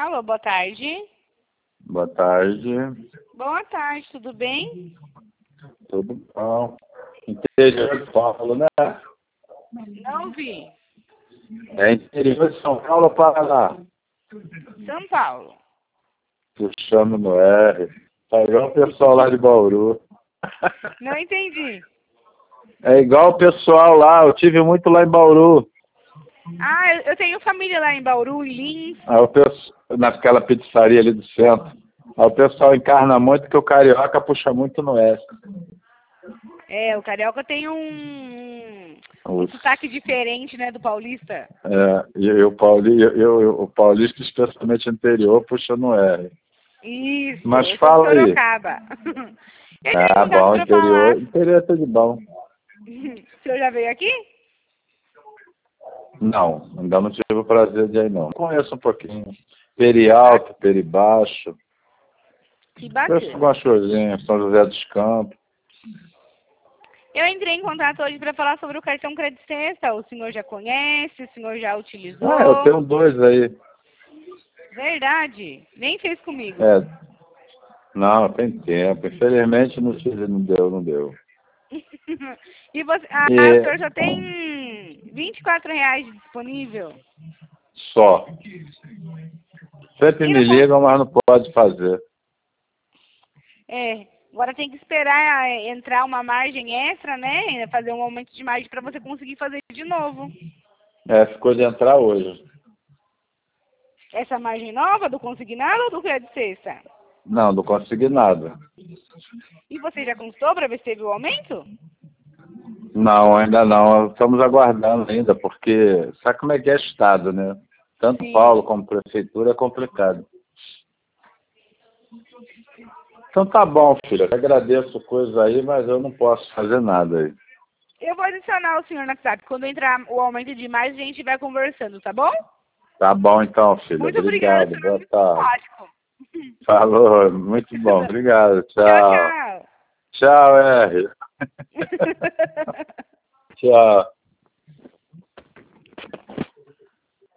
Alô, boa tarde. Boa tarde. Boa tarde, tudo bem? Tudo bom? Interior de São Paulo, né? Não vi. É interior de São Paulo, Paraná. São Paulo. Puxando no R. Tá igual o pessoal lá de Bauru. Não entendi. É igual o pessoal lá, eu tive muito lá em Bauru. Ah, eu tenho família lá em Bauru, em Lins. Aí naquela pizzaria ali do centro. Aí o pessoal encarna muito que o carioca puxa muito no S. É, o carioca tem um Os- sotaque diferente, né, do paulista. o paulista, especialmente interior, puxa no R. Isso, Mas eu sou de fala aí. Sorocaba. Eu tenho Ah, contato bom, para falar. interior é tudo bom. O senhor já veio aqui? Não, ainda não tive o prazer de ir, não. Conheço um pouquinho. Peri Alto, Peri Baixo. Que Conheço bacana. algumas coisinhas, São José dos Campos. Eu entrei em contato hoje para falar sobre o cartão Crédito Sexta. O senhor já conhece? O senhor já utilizou? Ah, eu tenho dois aí. Verdade. Nem fez comigo. É, não, tem tempo. Infelizmente não tive, não deu. E você, o senhor só tem R$ 24 disponível? Só. Sempre E me não, ligam, mas não pode fazer. agora tem que esperar entrar uma margem extra, né? Fazer um aumento de margem para você conseguir fazer de novo. Ficou de entrar hoje. Essa margem nova do consignado ou do crédito sexta? Não consegui nada. E você já consultou para ver se teve o aumento? Não, ainda não. Estamos aguardando ainda, porque sabe como é que é Estado, né? Tanto Paulo Sim. como Prefeitura é complicado. Então tá bom, filha. Eu agradeço coisas aí, mas eu não posso fazer nada aí. Eu vou adicionar o senhor no WhatsApp. Quando entrar o aumento de mais, a gente vai conversando, tá bom? Tá bom então, filha. Muito obrigada, Obrigado. senhor é Boa muito tarde. simpático. Falou. Muito bom. Obrigado. Tchau, Tchau. tchau. Tchau, R. Tchau.